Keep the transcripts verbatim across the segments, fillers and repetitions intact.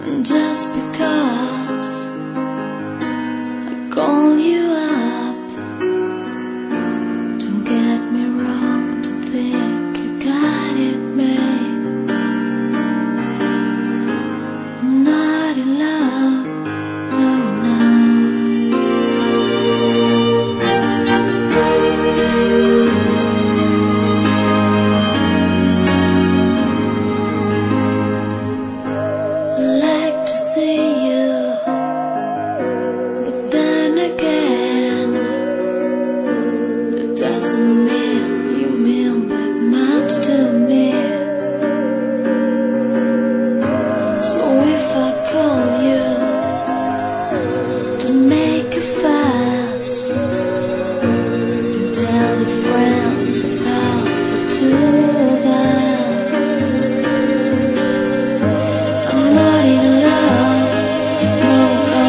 Just because I call you up, don't get me wrong, don't think you got it made. I'm not in love, no, no. I like to see you, but then again, that doesn't mean you mean that much to me. So if I call you to make a fuss and tell your friends about the two of us, I'm not in love, no, no.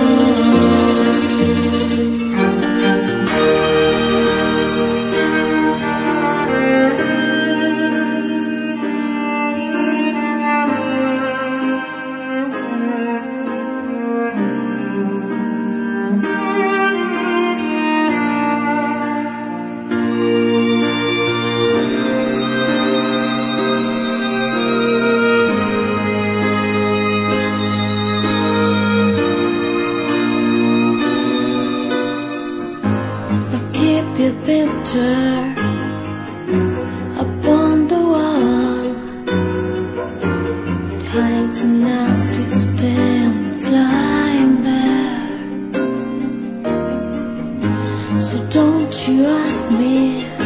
I keep your picture up on the wall. It hides a nasty stain that's lying there. So don't you ask me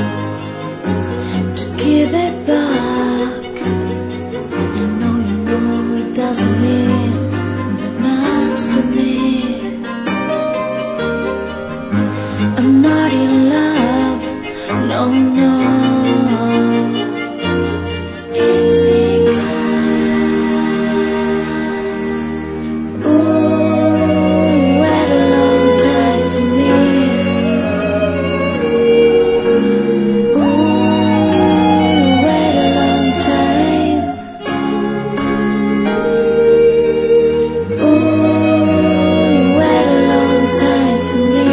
to give it back. I know you know it doesn't mean that much to me. I'm not in love, no, no. It's because, ooh, wait a long time for me. Ooh, wait a long time. Ooh, wait a long time for me.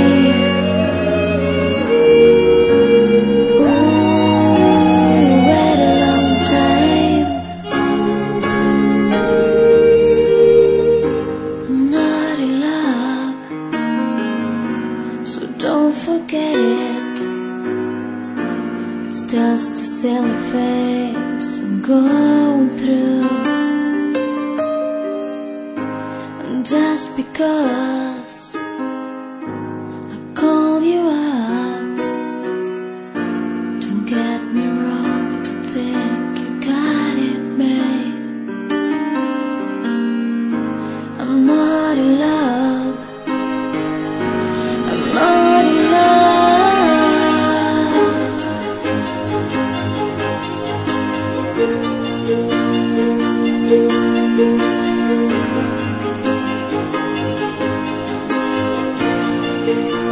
So don't forget it. It's just a silly phase I'm going through. And just because I call you up, don't get me wrong, don't think you got it made. I'm not in love, I'm not in love.